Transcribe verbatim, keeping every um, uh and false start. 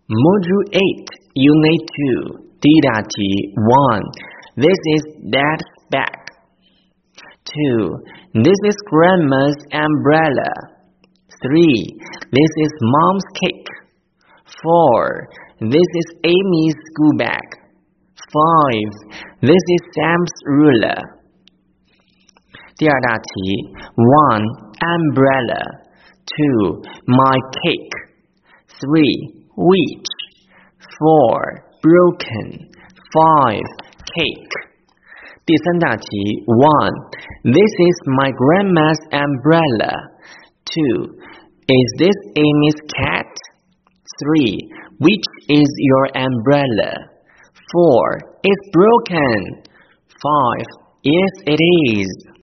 Module eight, Unit two, 第一大题 one. This is Dad's bag. two. This is Grandma's umbrella. three. This is Mom's cake. four. This is Amy's school bag. five. This is Sam's ruler. 第二大题 one. Umbrella. two. My cake. three. Which. four. Broken. five. Cake. 第三大题 one. This is my grandma's umbrella. two. Is this Amy's cat? three. Which is your umbrella? four. It's broken. five. Yes, it is.